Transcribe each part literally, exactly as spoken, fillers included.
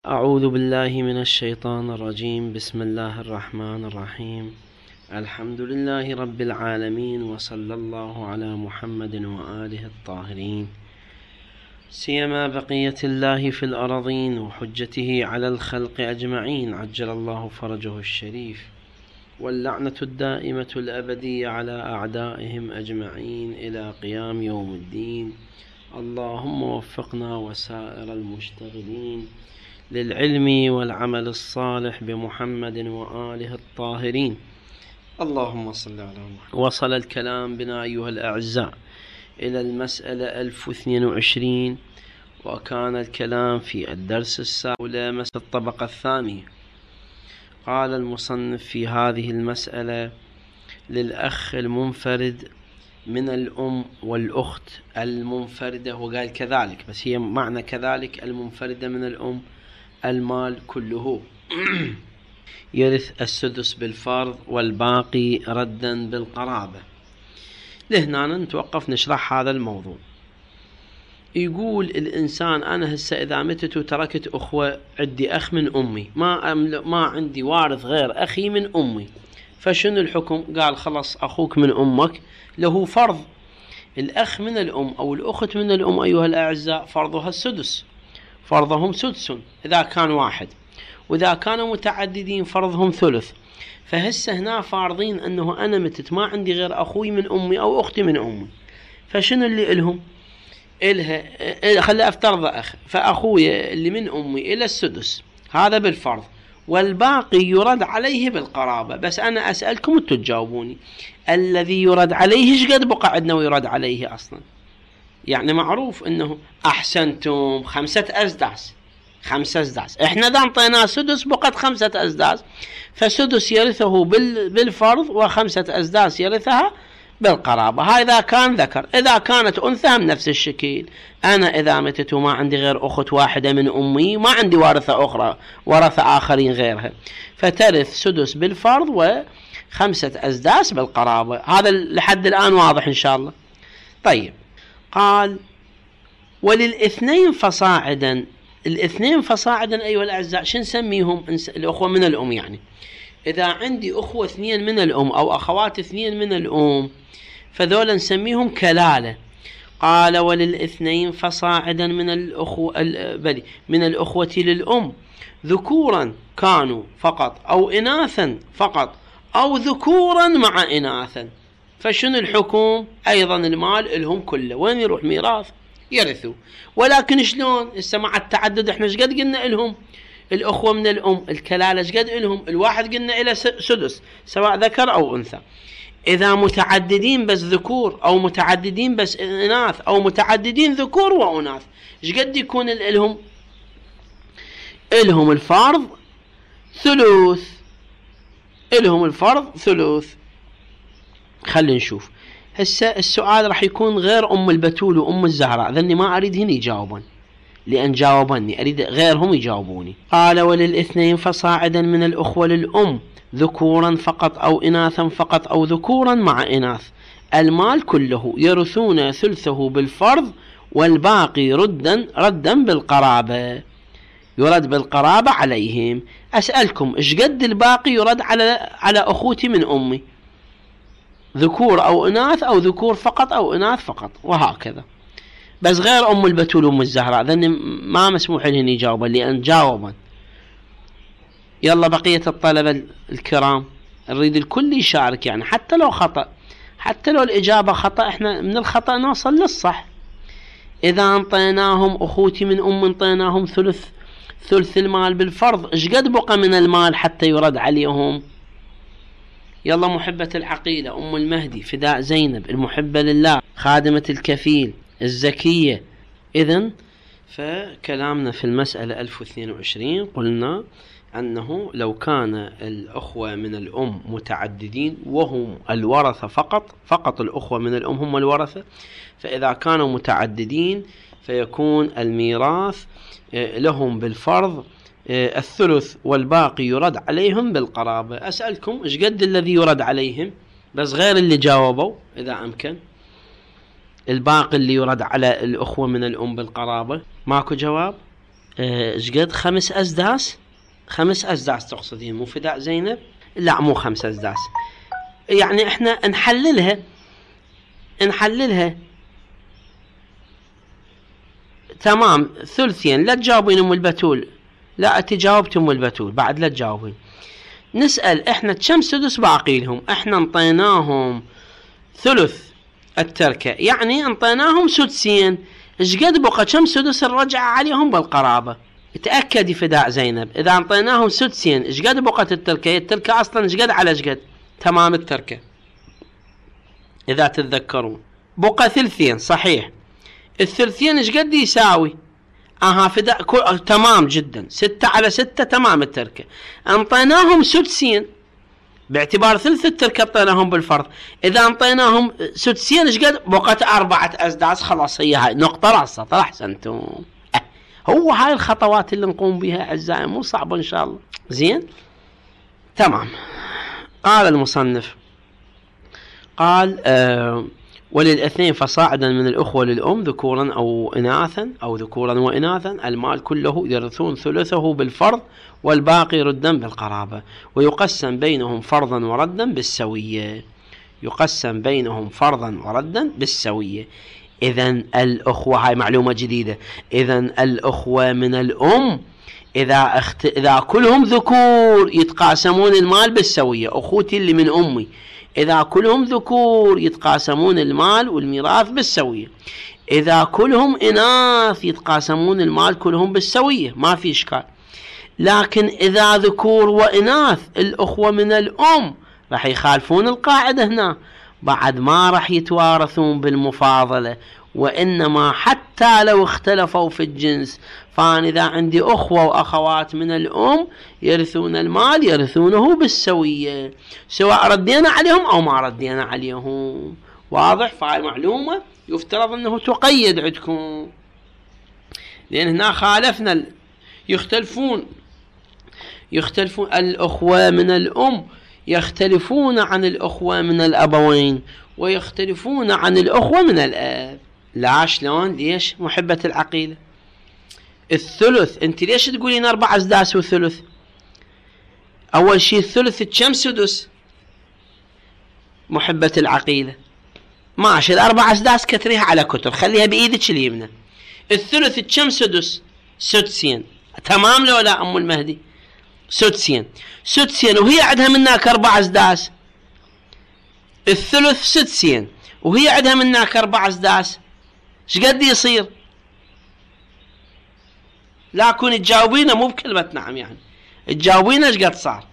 أعوذ بالله من الشيطان الرجيم. بسم الله الرحمن الرحيم. الحمد لله رب العالمين، وصلى الله على محمد وآله الطاهرين، سيما بقية الله في الأرضين وحجته على الخلق أجمعين، عجل الله فرجه الشريف، واللعنة الدائمة الأبدية على أعدائهم أجمعين إلى قيام يوم الدين. اللهم وفقنا وسائر المشتغلين للعلم والعمل الصالح بمحمد وآله الطاهرين. اللهم صل على محمد. وصل الكلام بنا أيها الأعزاء إلى المسألة ألف واثنين وعشرين، وكان الكلام في الدرس السابق ولامس الطبقة الثانية. قال المصنف في هذه المسألة: للأخ المنفرد من الأم والأخت المنفردة، وقال كذلك، بس هي معنى كذلك المنفردة من الأم، المال كله يرث السدس بالفرض والباقي ردا بالقرابة. لهنا نتوقف نشرح هذا الموضوع. يقول الإنسان: أنا هسه إذا متت وتركت أخوة، عندي أخ من أمي، ما ما عندي وارث غير أخي من أمي، فشنو الحكم؟ قال: خلص أخوك من أمك له فرض. الأخ من الأم أو الأخت من الأم أيها الأعزاء فرضها السدس، فرضهم سدس إذا كان واحد، وإذا كانوا متعددين فرضهم ثلث. فهسه هنا فارضين أنه أنا متت ما عندي غير أخوي من أمي أو أختي من أمي، فشنو اللي إلهم؟ إلها خلي أفترض أخ، فأخوي اللي من أمي إلى السدس، هذا بالفرض، والباقي يرد عليه بالقرابة. بس أنا أسألكم أنتم تجاوبوني، الذي يرد عليه إيش قد بقى عندنا ويرد عليه أصلا؟ يعني معروف أنه أحسنتم خمسة أسداس، خمسة أسداس، إحنا دا انطيناه سدس بقت خمسة أسداس، فسدس يرثه بالفرض وخمسة أسداس يرثها بالقرابة. هاي إذا كان ذكر. إذا كانت أنثى هم نفس الشكل. أنا إذا متت وما عندي غير أخت واحدة من أمي، ما عندي وارثة أخرى، ورثة آخرين غيرها، فترث سدس بالفرض وخمسة أسداس بالقرابة. هذا لحد الآن واضح إن شاء الله. طيب، قال: وللاثنين فصاعدا. الاثنين فصاعدا أيها الأعزاء شو نسميهم؟ الأخوة من الأم. يعني إذا عندي أخوة اثنين من الأم أو أخوات اثنين من الأم، فذولا نسميهم كلالة. قال: وللاثنين فصاعدا من الأخوة بل من الأخوة للأم، ذكورا كانوا فقط أو إناثا فقط، أو ذكورا مع إناثا، فشنو الحكم؟ أيضا المال لهم كله. وين يروح ميراث؟ يرثوا. ولكن شلون؟ هسه مع التعدد احنا ايش قد قلنا لهم؟ الأخوة من الأم الكلالة ايش قد لهم؟ الواحد قلنا إلى سدس سواء ذكر أو أنثى. إذا متعددين بس ذكور، أو متعددين بس إناث، أو متعددين ذكور وأناث، ايش قد يكون لهم؟ إلهم الفرض ثلث، إلهم الفرض ثلث. خلينا نشوف. هسه السؤال راح يكون غير أم البتول وأم الزهراء، ذني ما أريد هنا يجاوبن، لأن جاوبني أريد غيرهم يجاوبوني. قال: وللاثنين فصاعدا من الأخوة للأم، ذكورا فقط أو إناثا فقط، أو ذكورا مع إناث، المال كله يرثون ثلثه بالفرض والباقي ردا ردا بالقرابة، يرد بالقرابة عليهم. أسألكم: إيش قد الباقي يرد على على أخوتي من أمي؟ ذكور أو إناث، أو ذكور فقط أو إناث فقط، وهكذا. بس غير أم البتول وأم الزهراء ذني ما مسموح لهن يجاوبا، لأن جاوبا. يلا بقية الطلبة الكرام، نريد الكل يشارك، يعني حتى لو خطأ، حتى لو الإجابة خطأ، إحنا من الخطأ نوصل للصح. إذا انطيناهم أخوتي من أم، انطيناهم ثلث ثلث المال بالفرض، إيش قد بقى من المال حتى يرد عليهم؟ يلا محبة العقيلة، أم المهدي، فداء زينب، المحبة لله، خادمة الكفيل، الزكية. إذن فكلامنا في المسألة ألف واثنين وعشرين قلنا أنه لو كان الأخوة من الأم متعددين وهم الورثة فقط، فقط الأخوة من الأم هم الورثة، فإذا كانوا متعددين فيكون الميراث لهم بالفرض الثلث والباقي يرد عليهم بالقرابة. أسألكم: إيش قد الذي يرد عليهم؟ بس غير اللي جاوبوا إذا أمكن. الباقي اللي يرد على الأخوة من الأم بالقرابة ماكو جواب؟ ايش قد خمس أسداس؟ خمس أسداس تقصدين مو فداء زينب؟ لا مو خمس أسداس، يعني احنا نحللها نحللها تمام ثلثين. لا تجاوبين ام البتول، لا انت جاوبت ام البتول بعد لا تجاوبين. نسأل احنا كم سدس باقي لهم؟ احنا انطيناهم ثلث التركة، يعني انطيناهم سدسين. ايش قد بقى كم سدس الرجعة عليهم بالقرابة؟ تأكدي فداء زينب اذا انطيناهم سدسين ايش قد بقت التركة؟ التركة اصلا ايش قد على ايش قد؟ تمام التركة اذا تتذكرون بقى ثلثين صحيح. الثلثين ايش قد يساوي؟ اها فداء كل... تمام جدا، ستة على ستة تمام التركة. انطيناهم سدسين باعتبار ثلث التركة انطيناهم بالفرض، اذا انطيناهم سدسين ايش قد؟ بقت اربعة اسداس. خلاص هي هاي نقطة راسة. احسنتم. أه. هو هاي الخطوات اللي نقوم بها اعزائي، مو صعبة ان شاء الله. زين تمام. قال المصنف قال آه وللاثنين فصاعدا من الأخوة للأم ذكورا أو إناثا أو ذكورا وإناثا المال كله يرثون ثلثه بالفرض والباقي ردا بالقرابة، ويقسم بينهم فرضا وردا بالسوية. يقسم بينهم فرضا وردا بالسوية. إذن الأخوة، هاي معلومة جديدة، إذن الأخوة من الأم إذا اخت... إذا كلهم ذكور يتقاسمون المال بالسوية. أخوتي اللي من أمي إذا كلهم ذكور يتقاسمون المال والميراث بالسوية. إذا كلهم إناث يتقاسمون المال كلهم بالسوية، ما في إشكال. لكن إذا ذكور وإناث الأخوة من الأم راح يخالفون القاعدة هنا، بعد ما راح يتوارثون بالمفاضلة، وإنما حتى لو اختلفوا في الجنس، فأنا إذا عندي أخوة وأخوات من الأم يرثون المال يرثونه بالسوية، سواء ردينا عليهم أو ما ردينا عليهم. واضح؟ فهاي معلومة يفترض أنه تقيد عندكم، لأن هنا خالفنا ال... يختلفون يختلفون الأخوة من الأم يختلفون عن الأخوة من الأبوين، ويختلفون عن الأخوة من الأب. لا شلون؟ ليش محبة العقيدة؟ الثلث انت ليش تقولين أربع أسداس وثلث؟ أول شيء الثلث كم سدس؟ محبة العقيدة ماشي، الأربع أسداس كتريها على كتر، خليها بإيدك اليمنى. الثلث كم سدس؟ سدسين. تمام لو لا أم المهدي؟ سدسين. سدسين وهي عندها منك أربع أسداس. الثلث سدسين وهي عندها منك أربع أسداس، ايش قد يصير؟ لا كون تجاوبينه مو بكلمة نعم، يعني تجاوبينه ايش قد صار،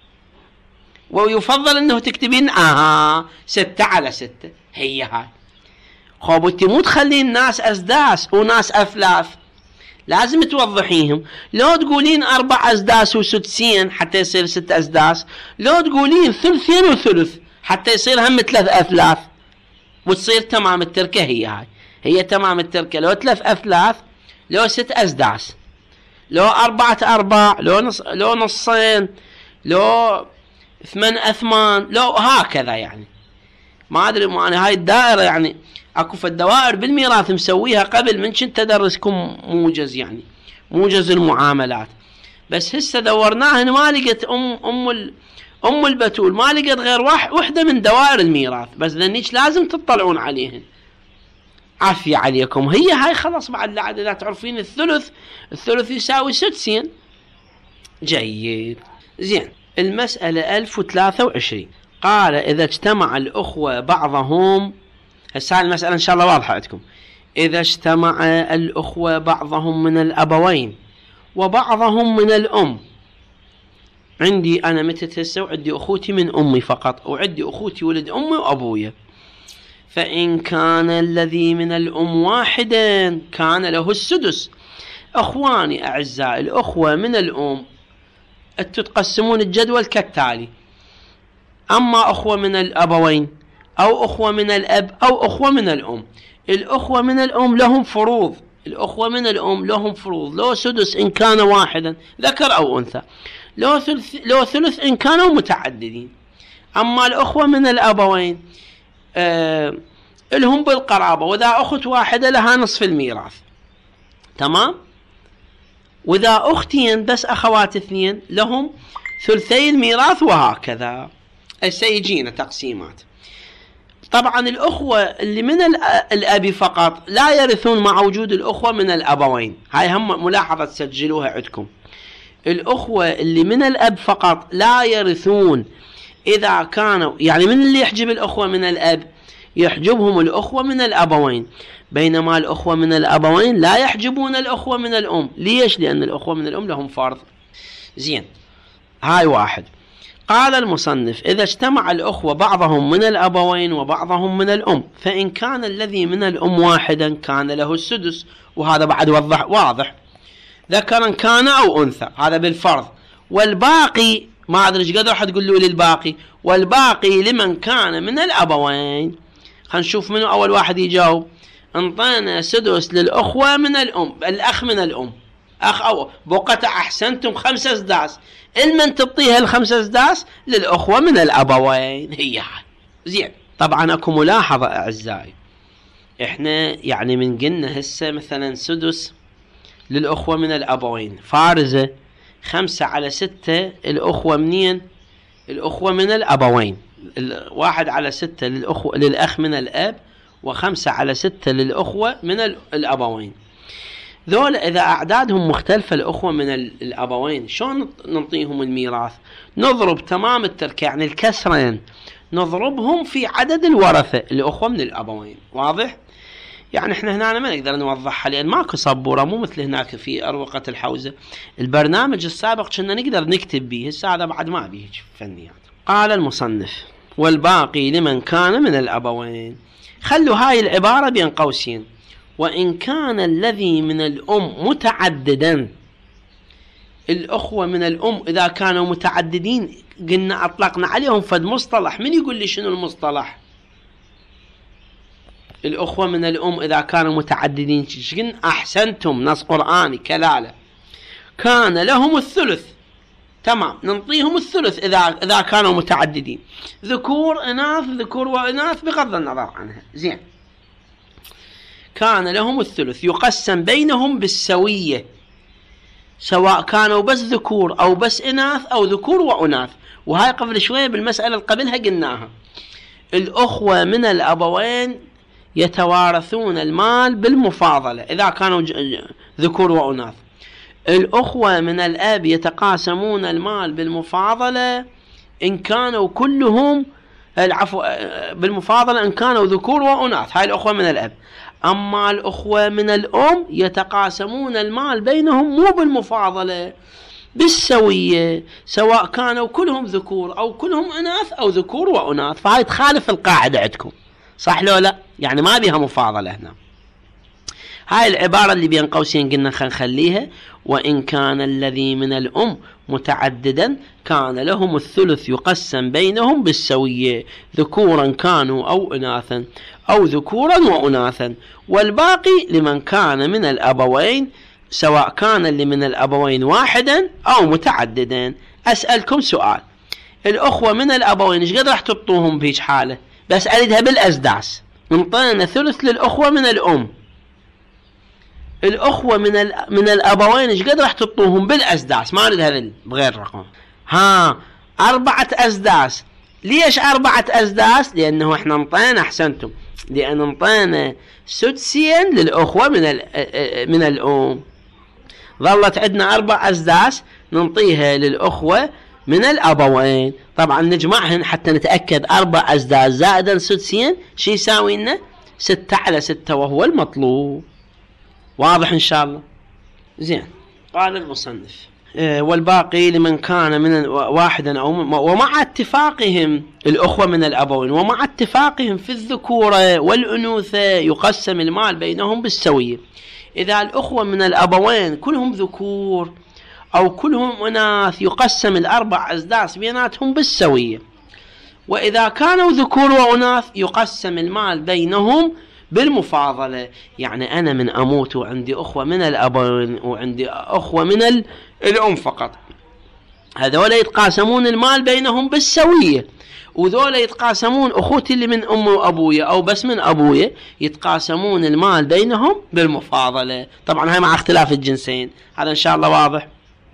ويفضل انه تكتبين اها ستة على ستة. هي هاي. خوب انت مو تخلين الناس اسداس وناس اثلاث، لازم توضحيهم. لو تقولين اربع اسداس وسدسين حتى يصير ست اسداس، لو تقولين ثلثين وثلث حتى يصير هم ثلاث اثلاث وتصير تمام التركة. هي هاي هي تمام التركة. لو ثلاث اثلاث، لو ست اسداس، لو أربعة أرباع، لو نص لو نصين، لو ثمان أثمان، لو هكذا. يعني ما أدري ما أنا هاي الدائرة، يعني أكو في الدوائر بالميراث مسويها قبل من كنت أدرسكم موجز، يعني موجز المعاملات. بس هسه دورناها ما لقيت أم أم ال أم البتول، ما لقيت غير واحد وحدة من دوائر الميراث، بس ذنيش لازم تطلعون عليهن. عافية عليكم. هي هاي خلاص بعد لا عاد إذا تعرفين الثلث، الثلث يساوي سدسين. جيد. زين. المسألة ألف وثلاثة وعشرين. قال إذا اجتمع الأخوة بعضهم، هسه المسألة إن شاء الله واضحة عندكم. إذا اجتمع الأخوة بعضهم من الأبوين وبعضهم من الأم، عندي أنا متت هسه وعندي أخوتي من أمي فقط، وعندي أخوتي ولد أمي وأبويا، فإن كان الذي من الأم واحدا كان له السدس. أخواني أعزائي، الأخوة من الأم تقسمون الجدول كالتالي: أما أخوة من الأبوين أو أخوة من الأب أو أخوة من الأم، الأخوة من الأم لهم فروض، الأخوة من الأم لهم فروض، لو سدس إن كان واحدا ذكر أو أنثى، لو ثلث, لو ثلث إن كانوا متعددين. أما الأخوة من الأبوين آه لهم بالقرابة، وإذا أخت واحدة لها نصف الميراث. تمام؟ وإذا أختين بس أخوات اثنين لهم ثلثي الميراث، وهكذا. هسه يجينا تقسيمات. طبعا الأخوة اللي من الأب فقط لا يرثون مع وجود الأخوة من الأبوين. هاي هم ملاحظة تسجلوها عندكم. الأخوة اللي من الأب فقط لا يرثون إذا كانوا، يعني من اللي يحجب الأخوة من الأب؟ يحجبهم الأخوة من الأبوين، بينما الأخوة من الأبوين لا يحجبون الأخوة من الأم. ليش؟ لأن الأخوة من الأم لهم فرض. زين، هاي واحد. قال المصنف: إذا اجتمع الأخوة بعضهم من الأبوين وبعضهم من الأم، فإن كان الذي من الأم واحدا كان له السدس، وهذا بعد وضح واضح، ذكرا كان أو أنثى، هذا بالفرض. والباقي ما أدري ايش قد راح تقولوا لي الباقي، والباقي لمن كان من الأبوين. خلينا نشوف منو أول واحد يجاوب. انطينا سدس للأخوة من الأم، الأخ من الأم، أخ أو بقت أحسنتم خمسة أسداس. المن تعطيها الخمسة أسداس؟ للأخوة من الأبوين. هي هاي. زين، طبعا أكو ملاحظة أعزائي، إحنا يعني من قلنا هسه مثلا سدس للأخوة من الأبوين فارزة، خمسة على ستة الأخوة منين؟ الأخوة من الأبوين. واحد على ستة للأخوة للأخ من الأب، وخمسة على ستة للأخوة من الأبوين. ذول إذا أعدادهم مختلفة الأخوة من الأبوين شلون نعطيهم الميراث؟ نضرب تمام التركة، يعني الكسرين نضربهم في عدد الورثة الأخوة من الأبوين. واضح؟ يعني احنا هنا ما نقدر نوضحها لأن ماكو سبورة، مو مثل هناك في أروقة الحوزة. البرنامج السابق كنا نقدر نكتب به، هسه هذا بعد ما بيه فنيات. قال المصنف: والباقي لمن كان من الأبوين. خلوا هاي العبارة بين قوسين: وإن كان الذي من الأم متعددا. الأخوة من الأم إذا كانوا متعددين قلنا أطلقنا عليهم فد مصطلح. من يقول لي شنو المصطلح؟ الأخوة من الأم إذا كانوا متعددين قلنا أحسنتم، نص قرآني كلالة، كان لهم الثلث. تمام، ننطيهم الثلث إذا إذا كانوا متعددين، ذكور إناث، ذكور وإناث بغض النظر عنها. زين، كان لهم الثلث يقسم بينهم بالسوية، سواء كانوا بس ذكور أو بس إناث أو ذكور وأناث. وهاي قبل شوية بالمسألة اللي قبلها قلناها. الأخوة من الأبوين يتوارثون المال بالمفاضلة إذا كانوا ذكور وأناث. الأخوة من الأب يتقاسمون المال بالمفاضلة إن كانوا كلهم، العفو، بالمفاضلة إن كانوا ذكور وأناث. هاي الأخوة من الأب. أما الأخوة من الأم يتقاسمون المال بينهم مو بالمفاضلة، بالسوية، سواء كانوا كلهم ذكور أو كلهم إناث أو ذكور وأناث. فهاي تخالف القاعدة عندكم، صح لو لا؟ يعني ما بيها مفاضلة هنا. هاي العبارة اللي بين قوسين قلنا خلينا نخليها: وإن كان الذي من الأم متعددا كان لهم الثلث يقسم بينهم بالسوية، ذكورا كانوا أو إناثا أو ذكورا وأناثا، والباقي لمن كان من الأبوين، سواء كان اللي من الأبوين واحدا أو متعددا. أسألكم سؤال: الأخوة من الأبوين ايش قد راح تبطوهم بهيج حالة؟ بس أريدها بالأسداس. انطينا ثلث للأخوة من الأم، الأخوة من من الأبوين ايش قد راح تبطوهم بالأسداس؟ ما أريد هذا بغير رقم. ها، أربعة أسداس. ليش أربعة أسداس؟ لأنه إحنا انطينا، أحسنتم، لأن انطينا سدسين للأخوة من من الأم. ظلت عندنا أربع أسداس ننطيها للأخوة من الأبوين. طبعا نجمعهن حتى نتأكد أربع أسداس زائدا سدسين شي يساوي لنا ستة على ستة، وهو المطلوب. واضح إن شاء الله؟ زين. قال المصنف: والباقي لمن كان من واحدا أو ومع اتفاقهم الأخوة من الأبوين، ومع اتفاقهم في الذكورة والأنوثة يقسم المال بينهم بالسوية. إذا الأخوة من الأبوين كلهم ذكور أو كلهم أناث يقسم الأربع أسداس بيناتهم بالسوية. وإذا كانوا ذكور وأناث يقسم المال بينهم بالمفاضلة. يعني أنا من أموت وعندي أخوة من الأبوين وعندي أخوة من الأم فقط، هذول يتقاسمون المال بينهم بالسوية. وذولا يتقاسمون أخوتي اللي من أمي وأبويا أو بس من أبويا يتقاسمون المال بينهم بالمفاضلة. طبعا هاي مع اختلاف الجنسين، هذا إن شاء الله واضح.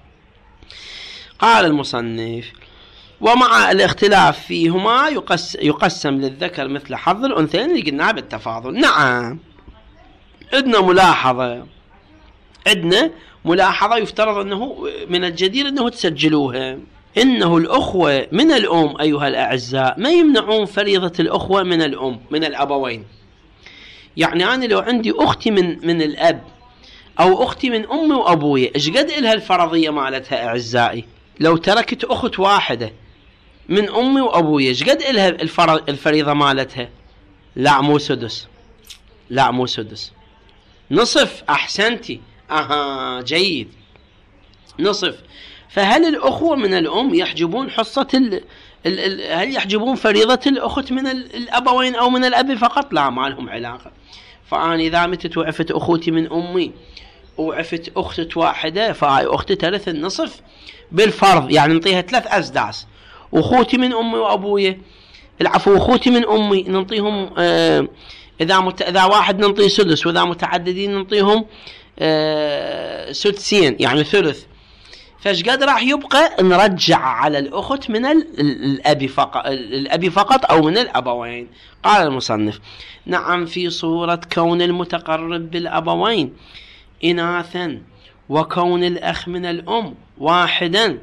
قال المصنف: ومع الاختلاف فيهما يقسم للذكر مثل حظ الأنثيين اللي قلناها بالتفاضل. نعم، عندنا ملاحظة عندنا ملاحظة يفترض أنه من الجدير أنه تسجلوها، إنه الأخوة من الأم أيها الأعزاء ما يمنعون فريضة الأخوة من الأم من الأبوين. يعني أنا لو عندي أختي من من الأب أو أختي من أمي وأبوي، إيش قد إلها الفرضية مالتها أعزائي؟ لو تركت أخت واحدة من أمي وأبوي إيش قد إلها الفريضة مالتها؟ لا مو سدس، لا مو سدس، نصف. أحسنتي، أها جيد، نصف. فهل الأخوة من الأم يحجبون حصة ال... ال... ال... هل يحجبون فريضة الأخت من الأبوين أو من الأب فقط؟ لا، ما لهم علاقة. فأنا إذا متت وعفت أخوتي من أمي وعفت أخت واحدة، فهاي أختي ترث النصف بالفرض، يعني نعطيها ثلاث أسداس. أخوتي من أمي وأبوي، العفو أخوتي من أمي نعطيهم آه إذا مت... إذا واحد نعطيه سدس، وإذا متعددين نعطيهم آه سدسين يعني ثلث. فايش قد راح يبقى؟ نرجع على الأخت من الأب فقط الأب فقط أو من الأبوين. قال المصنف: نعم، في صورة كون المتقرب بالأبوين إناثا وكون الأخ من الأم واحدا،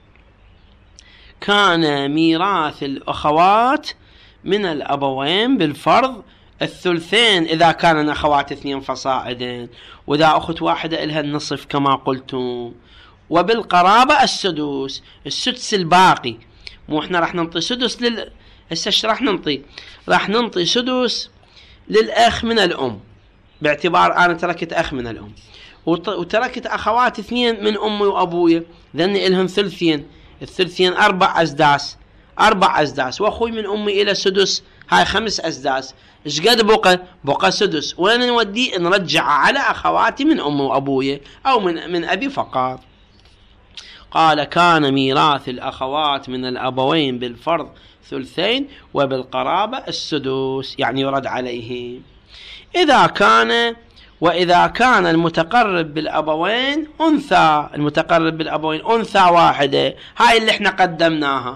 كان ميراث الأخوات من الأبوين بالفرض الثلثين إذا كان أخوات اثنين فصاعدا، وإذا أخت واحدة إلها النصف كما قلتم، وبالقرابة السدس، السدس الباقي. مو احنا راح ننطي سدس لل هسه راح ننطي راح ننطي سدس للأخ من الأم، باعتبار أنا تركت أخ من الأم وتركت أخوات اثنين من أمي وأبوي، ذن إلهم ثلثين، الثلثين أربع أسداس، أربع أسداس، وأخوي من أمي إلى سدس، هاي خمس أسداس. إيش قد بقى؟ بقى سدس. وين نودي؟ نرجع على أخواتي من أمي وأبوي أو من من أبي فقط. قال: كان ميراث الأخوات من الأبوين بالفرض ثلثين وبالقرابة السدس، يعني يرد عليه إذا كان وإذا كان المتقرب بالأبوين أنثى، المتقرب بالأبوين أنثى واحدة، هاي اللي احنا قدمناها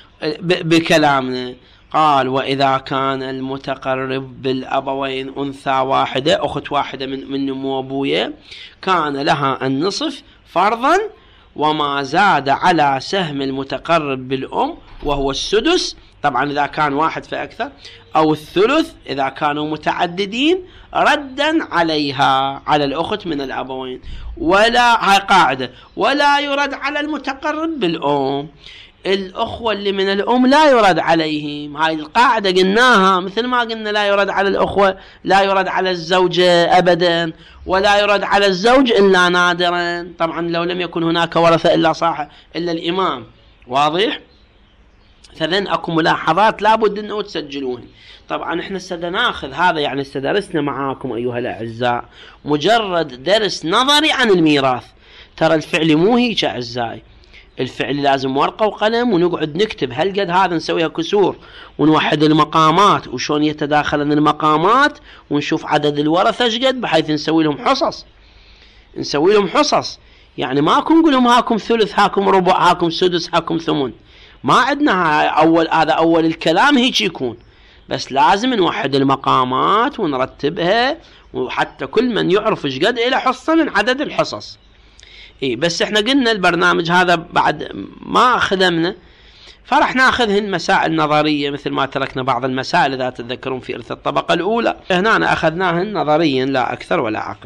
بكلامنا. قال: وإذا كان المتقرب بالأبوين أنثى واحدة، أخت واحدة من من أم وأبويا، كان لها النصف فرضا، وما زاد على سهم المتقرب بالأم وهو السدس، طبعا إذا كان واحد فأكثر، أو الثلث إذا كانوا متعددين، ردا عليها على الأخت من الأبوين. ولا، هاي قاعدة، ولا يرد على المتقرب بالأم. الأخوة اللي من الأم لا يرد عليهم، هاي القاعدة قلناها، مثل ما قلنا لا يرد على الأخوة، لا يرد على الزوجة أبدا، ولا يرد على الزوج إلا نادرا، طبعا لو لم يكن هناك ورثة إلا صاحب إلا الإمام. واضح؟ فذن أكو ملاحظات لابد أنه تسجلوهن. طبعا احنا سناخذ هذا، يعني استدرسنا معاكم أيها الأعزاء مجرد درس نظري عن الميراث. ترى الفعل مو هيك أعزائي، الفعل لازم ورقة وقلم ونقعد نكتب هل قد هذا، نسويها كسور ونوحد المقامات وشون يتداخلن المقامات، ونشوف عدد الورثة ايش قد، بحيث نسوي لهم حصص نسوي لهم حصص يعني ماكو نقول لهم هاكم ثلث، هاكم ربع، هاكم سدس، هاكم ثمن. ما عندنا أول هذا أول الكلام هيك يكون، بس لازم نوحد المقامات ونرتبها، وحتى كل من يعرف ايش قد إلى حصة من عدد الحصص. إيه بس احنا قلنا البرنامج هذا بعد ما خدمنا، فرح ناخذهن مسائل نظرية، مثل ما تركنا بعض المسائل إذا تتذكرون في إرث الطبقة الأولى، هنا أخذناهن نظريا لا أكثر ولا أقل.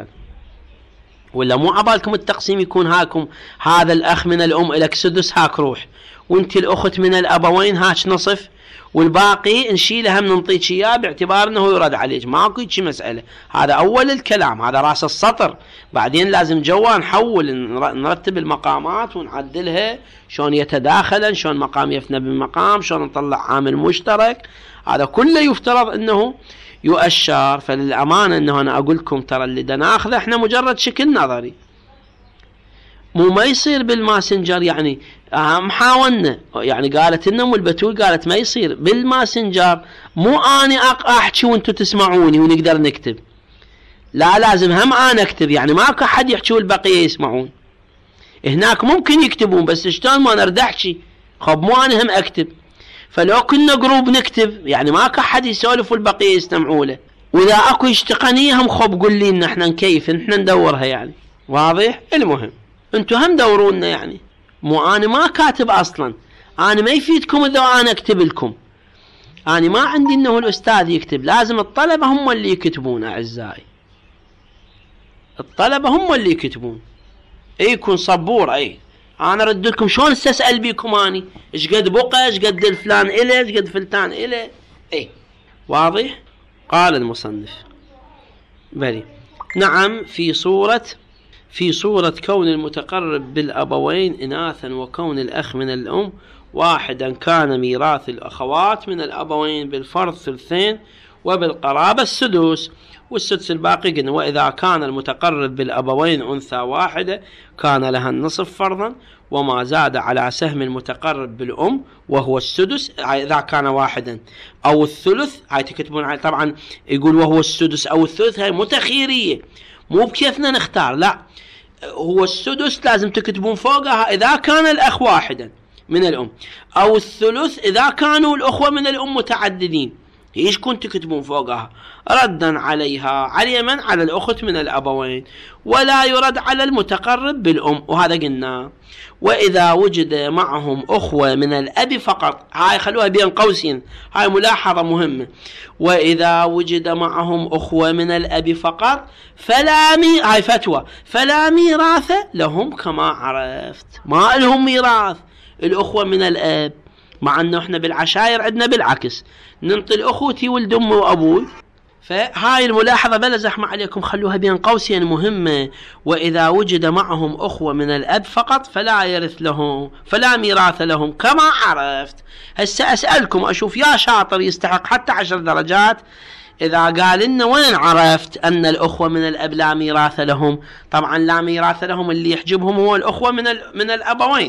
ولا مو عبالكم التقسيم يكون هاكم هذا الأخ من الأم إلك سدس، هاك روح، وانت الأخت من الأبوين هاك نصف، والباقي نشيلها من نعطيك إياه باعتبار أنه يرد عليك. ماكو شي مسألة، هذا أول الكلام، هذا رأس السطر. بعدين لازم جوا نحول نرتب المقامات ونعدلها شلون يتداخلن، شلون مقام يفنى بمقام، شلون نطلع عامل مشترك، هذا كله يفترض أنه يؤشر. فللأمانة أنه أنا أقول لكم ترى اللي دا ناخذه احنا مجرد شكل نظري، مو ما يصير بالماسنجر يعني. هم حاولنا يعني، قالت لنا ام البتول قالت ما يصير بالماسنجر، مو اني احكي وانتم تسمعوني ونقدر نكتب، لا لازم هم انا اكتب، يعني ماكو احد يحكي والبقيه يسمعون. هناك ممكن يكتبون بس شلون ما نرد احكي، خب مو انا هم اكتب. فلو كنا جروب نكتب يعني ماكو احد يسولف والبقيه يستمعوا له، واذا اكو اشتقانيه هم خب قول لي ان احنا نكيف احنا ندورها يعني. واضح؟ المهم انتم هم دورونا يعني، مو انا ما كاتب اصلا، انا ما يفيدكم اذا انا اكتب لكم، انا ما عندي انه الاستاذ يكتب، لازم الطلبه هم اللي يكتبون اعزائي، الطلبه هم اللي يكتبون. اي يكون صبور. اي انا ارد لكم شلون استسال بيكم اني ايش قد بقى ايش قد الفلان اله ايش قد فلتان اله. اي واضح؟ قال المصنف بلي نعم في صورة في صورة كون المتقرب بالأبوين إناثا وكون الأخ من الأم واحدا كان ميراث الأخوات من الأبوين بالفرض ثلثين وبالقرابة السدس، والسدس الباقي قلنا وإذا كان المتقرب بالأبوين أنثى واحدة كان لها النصف فرضا، وما زاد على سهم المتقرب بالأم وهو السدس إذا كان واحدا أو الثلث. هاي تكتبون طبعا يقول وهو السدس أو الثلث، هاي متخيرية مو بكيفنا نختار، لا هو السدس لازم تكتبون فوقها إذا كان الأخ واحدا من الأم، أو الثلث إذا كانوا الأخوة من الأم متعددين. ايش كنت تكتبون فوقها؟ ردا عليها على من؟ على الأخت من الأبوين، ولا يرد على المتقرب بالأم. وهذا قلنا وإذا وجد معهم أخوة من الأب فقط، هاي خلوها بين قوسين، هاي ملاحظة مهمة، وإذا وجد معهم أخوة من الأب فقط فلا مي... هاي فتوى فلا ميراث لهم كما عرفت، ما لهم ميراث الأخوة من الأب، مع أنه إحنا بالعشائر عندنا بالعكس ننطي الأخوتي ولد أمي وأبوي. فهاي الملاحظة بلا زحمة عليكم خلوها بين قوسين مهمة. وإذا وجد معهم أخوة من الأب فقط فلا يرث لهم فلا ميراث لهم كما عرفت. هسه أسألكم أشوف يا شاطر يستحق حتى عشر درجات إذا قال لنا وين عرفت أن الأخوة من الأب لا ميراث لهم. طبعا لا ميراث لهم اللي يحجبهم هو الأخوة من من الأبوين،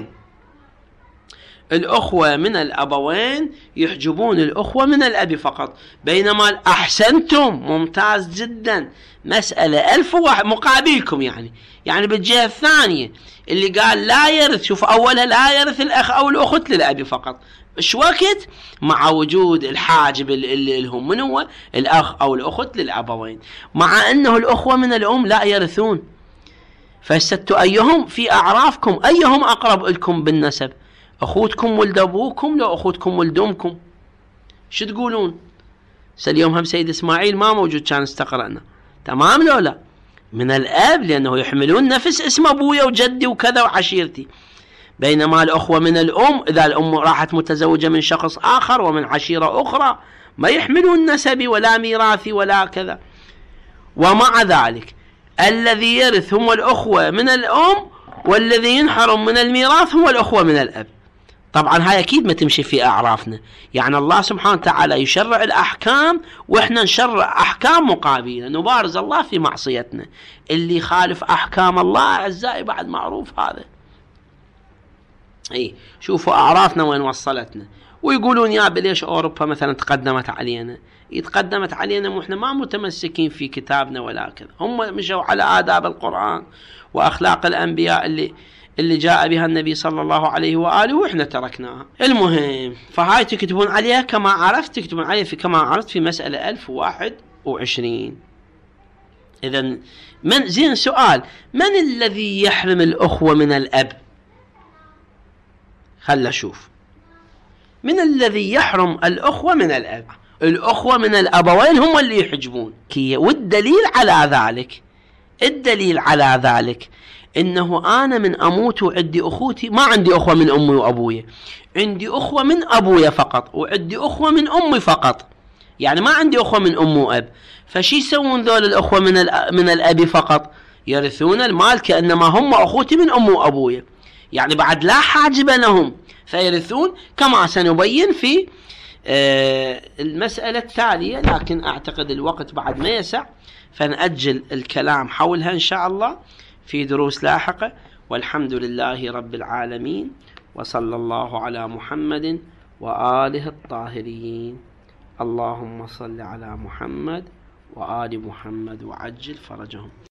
الأخوة من الأبوين يحجبون الأخوة من الأب فقط. بينما أحسنتم ممتاز جدا، مسألة ألف واحد مقابلكم يعني يعني بالجهة الثانية اللي قال لا يرث، شوف أولها لا يرث الأخ أو الأخت للأب فقط، إيش وقت؟ مع وجود الحاجب اللي لهم من هو الأخ أو الأخت للأبوين، مع أنه الأخوة من الأم لا يرثون. فاستوا أيهم في أعرافكم أيهم أقرب لكم بالنسب؟ أخوتكم ولد أبوكم لو أخوتكم ولد أمكم؟ شو تقولون؟ اليوم هم سيد إسماعيل ما موجود كان استقرأنا، تمام لو لا؟ من الأب لأنه يحملون نفس اسم أبويا وجدي وكذا وعشيرتي. بينما الأخوة من الأم إذا الأم راحت متزوجة من شخص آخر ومن عشيرة أخرى ما يحملون نسبي ولا ميراثي ولا كذا. ومع ذلك الذي يرث هم الأخوة من الأم، والذي ينحرم من الميراث هو الأخوة من الأب. طبعا هاي أكيد ما تمشي في أعرافنا، يعني الله سبحانه وتعالى يشرع الأحكام وإحنا نشرع أحكام مقابلة، نبارز الله في معصيتنا. اللي خالف أحكام الله أعزائي بعد معروف هذا. اي شوفوا أعرافنا وين وصلتنا. ويقولون يا بليش أوروبا مثلا تقدمت علينا، يتقدمت علينا وإحنا ما متمسكين في كتابنا ولا كذا، هم مشوا على آداب القرآن وأخلاق الأنبياء اللي اللي جاء بها النبي صلى الله عليه وآله وإحنا تركناها. المهم فهاي تكتبون عليها كما عرفت، تكتبون عليها في كما عرفت في مسألة ألف وواحد وعشرين. إذن من زين سؤال، من الذي يحرم الأخوة من الأب؟ خل أشوف من الذي يحرم الأخوة من الأب. الأخوة من الأبوين هم اللي يحجبون. والدليل على ذلك الدليل على ذلك إنه أنا من أموت وعندي أخوتي، ما عندي أخوة من أمي وأبويا، عندي أخوة من أبويا فقط وعندي أخوة من أمي فقط، يعني ما عندي أخوة من أم وأب. فشي يسوون ذول الأخوة من من الأب فقط؟ يرثون المال كأنما هم أخوتي من أم وأبويا، يعني بعد لا حاجب لهم، فيرثون كما سنبين في آه المسألة التالية. لكن أعتقد الوقت بعد ما يسع، فنأجل الكلام حولها إن شاء الله في دروس لاحقة. والحمد لله رب العالمين، وصلى الله على محمد وآله الطاهرين. اللهم صل على محمد وآل محمد وعجل فرجهم.